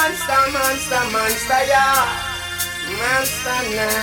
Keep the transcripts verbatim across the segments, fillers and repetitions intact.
monster, monster, monster, yeah. Monster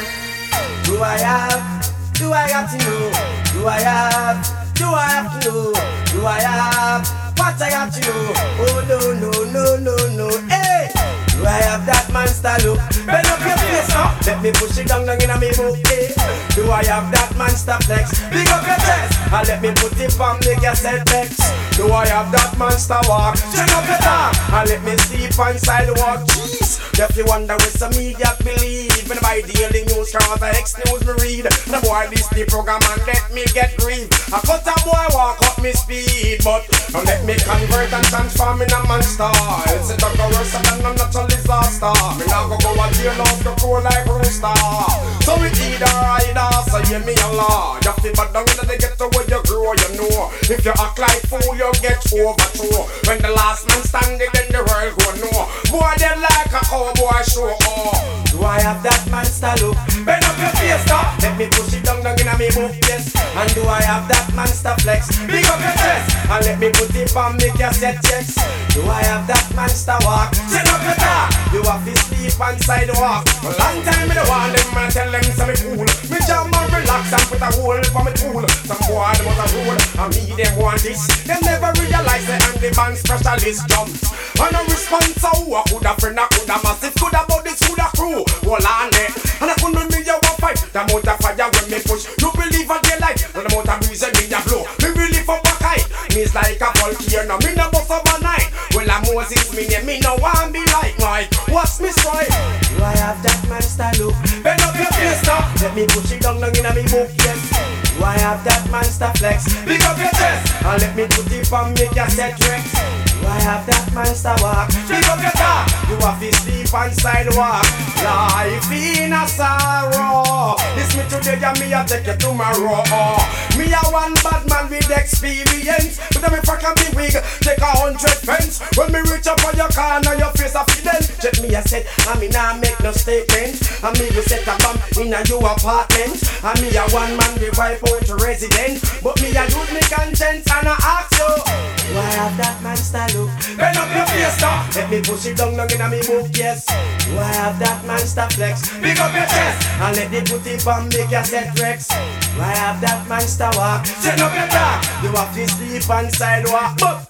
now. Do I have, do I have to know? Do I have, do I have to know? Do I have, what I have to know? Oh no, no, no, no, no, hey! Do I have that monster look? Bend up your face now. Let me push it down, down in a me book, hey. Do I have that monster flex? Big up your chest, and let me put it on the cassette flex. Do I have that monster walk? Turn up your tongue, and let me sleep on sidewalk. Jeez, if you wonder with some media believe, when I buy daily news, cause I X news me read. The boy this the program and let me get grief. I cut a boy walk up me speed, but don't let me convert and transform in a monster. It's a dog worse than a natural disaster. Me now go go a jail off the cool like rooster. So we either either, so hear me a law. You feel bad down in the ghetto where you grow, you know. If you act like fool, you get overthrown. When the last man standing, then the world go no. Boy dead like a cowboy show. Oh, do I have that monster look? Bend up your face, stop. Let me push it down down in a me book, yes. And do I have that monster flex? Big up your chest, and let me put it on me cassette checks. Do I have that monster walk? Turn up your car. You have to sleep on sidewalk. A long time me the want them, man tell them say me cool. Me jam and relax and put a hole for me tool. Some boy them want a rule, and me them want this. Them never realize they and the man specialist jumps. And a response so who I coulda friend, I coulda massive, coulda body, coulda crew. Hold on there, and I couldn't me you a fight. The amount of fire when me push, you believe in the light. And the amount of breeze me a blow, me really for back height. Me's like a volcano, me no bust overnight. Well a Moses me name, me no want be like Mike. What's me strike? Do I have that monster look? Bend up your face now. Let me push it down down in a me book, yes. Do I have that monster flex? Big up your chest, and let me put it on me cassette tracks. Do I have that monster walk? Big up your car. You have to sleep on sidewalk. Life in a sorrow. This me today and me a take you tomorrow. Me a one bad man with experience. But me fuck and me wig, take a hundred pence. When me reach up on your car, now your face a feeling. Check me a set, and me nah make no statement. And me will set a bomb in a your apartment. And me a one man with wife out to resident. But me a use me conscience and I ask you, do I have that monster look? Bend up your face now. Let me push it down down in a me book, yes. Do I have that monster flex? Big up your chest, and let me put it on me cassette tracks. Do I have that monster walk? Turn up your car. You have to sleep on sidewalk. But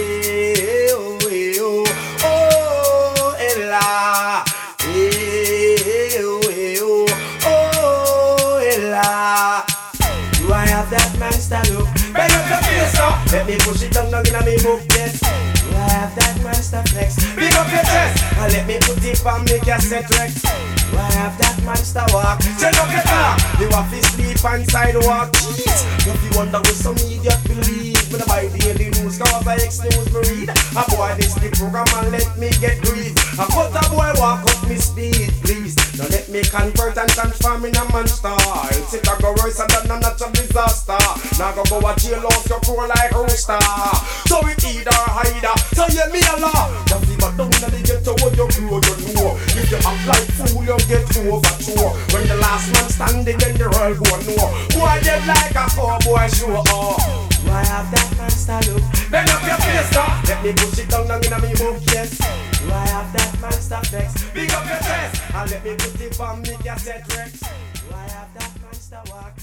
hey, oh, hey, oh, oh, ella. Hey, oh, hey, oh, oh, ella. Do I have that monster look? Bend up your face now. Let me push it down down in a me book, yes. Do I have that monster flex? Big up your chest, and let me put it on me cassette tracks. Do I have that monster walk? Turn up your car. You have to sleep on sidewalk. Jeez, if you wonder with some idiot believe, when I buy daily news, cause I X news me read. A boy this the program and let me get grief. A cut a boy walk up me speed, please. Don't let me convert and transform in a monster. It's it a go worse than a natural disaster. Now go go a jail off your crow like rooster. So it either hider, so hear me a law. Just leave a down in the ghetto where you grow, you know. If you act like fool, you get overthrown. When the last man standing, then the world go know. Boy dead like a cowboy show. Oh, do I have that monster look? Bend up your face now. Let me push it down down in a me book, yes. Do I have that monster flex? Big up your chest, and let me put it on me cassette tracks. Do I have that monster walk?